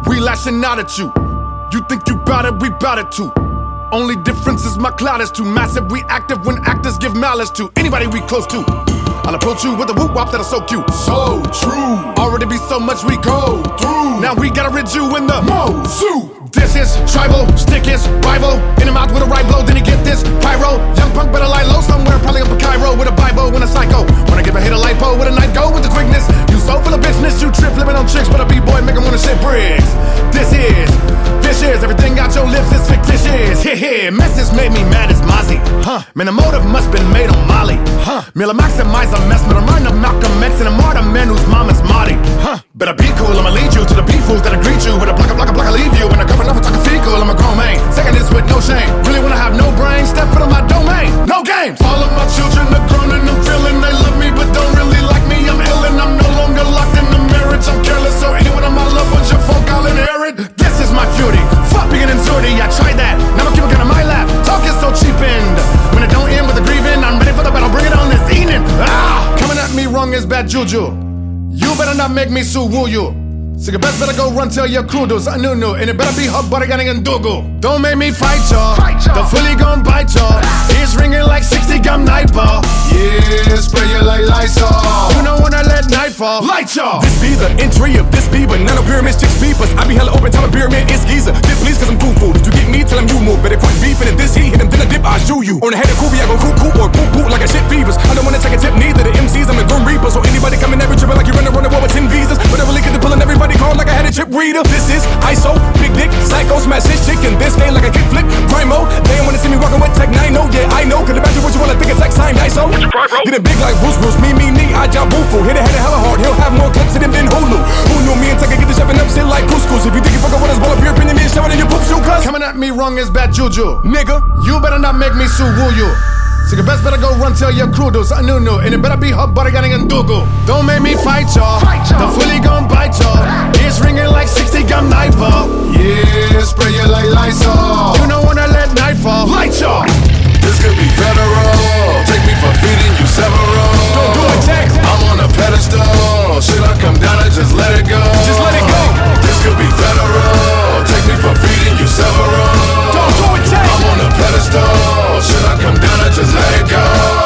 We lashing out at you. You think you bout it, we bout it too. Only difference is my cloud is too massive. We active when actors give malice to anybody we close to. I'll approach you with a whoop wop that'll soak you. So true. Already be so much we go through. Now we gotta rid you in the Mozu. This is tribal, stick is rival. In the mouth with a right blow, then you get this pyro. Young punk better lie low somewhere, probably up in Cairo with a Bible and a psycho. Wanna give a hit a lipo with a knife, go with the quickness. You so full of business, you trip flipping on chicks, but a b-boy make 'em wanna shit bricks. This is vicious, everything out your lips is fictitious. Heh message made me mad as Mozzie. Man, the motive must been made on Molly. Miller maximize a mess, but I'm running up Malcolm X and a martyr man whose mama's Marty. Better be cool, I'ma lead you to the beef fools that'll greet you with a block, I leave you in a cup enough to talk a fecal. I'm a grown man, second this with no shame. Really wanna have no brain, step foot on my domain. No games. All of my children are grown and I'm feeling they love me, but don't really like me. I'm ill and I'm no longer locked in a marriage. I'm careless, so anyone on my love wants your folk, I'll inherit. This is my beauty. Fuck being in Zordie, I tried that. Now I'm keeping it on my lap. Talk is so cheap and when it don't end with the grieving, I'm ready for the battle. Bring it on this evening. Coming at me wrong is bad juju. You better not make me sue woo you. So you best better go run tell your crew do something new. And it better be hot butter getting in Dougal. Don't make me fight y'all. The fully gon' bite y'all. Ears ringing like 60 gum night ball. Yeah, spray you like Lysol. You know when I let nightfall. Light y'all. This be the entry of this be banana pyramid chicks beepers. I be hella open, tell a pyramid it's geezer. Dip please cause I'm cuckoo. Did you get me? Tell him you move. Better quit beefing and this heat hit him, then I dip, I shoot you. On the head of Kobe, I go cuckoo or poo poo like a shit fevers. I don't wanna take a tip, neither the MCs, I'm a grim reaper. So anybody coming every tripping like you running war with 10 visas. But I really get to pulling everybody call like I had a chip reader. This is ISO, big dick, psycho, smash his chick in this game like a kickflip, crime mode. They don't wanna see me walking with Tech 9, no, yeah, I know. Could imagine what you wanna think of Tech sign, ISO. Get it big like Bruce, me, I job boo-foo. Hit a head hella hard, he'll have more clips than Hulu. Who knew me and Tech get the chef and up shit like couscous. If you think you fucking with us, ball up your opinion, me and shove it in your poop shoe, cuz. Coming at me wrong is bad juju. Nigga, you better not make me sue woo you. So you best better go run tell your crew do something new. And it better be hot butter getting in Dougal. Don't make me fight y'all. The fully gon' bite y'all. Ears ringing like 60 gum night ball. Yeah, spray you like Lysol. You know when I let nightfall. Light y'all. This could be federal. Take me for feeding you several. Don't do it, Tex. I'm on a pedestal. Should I come down and just let it go? Just let it go. This could be federal. Take me for feeding you several. Don't do it, Tex. I'm on a pedestal. Should I come down and just let it go?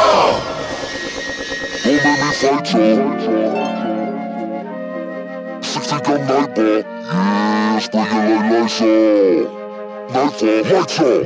Don't make me fight y'all. 60 gun night ball. Yeah, spray you like Lysol. Nightfall, lights off.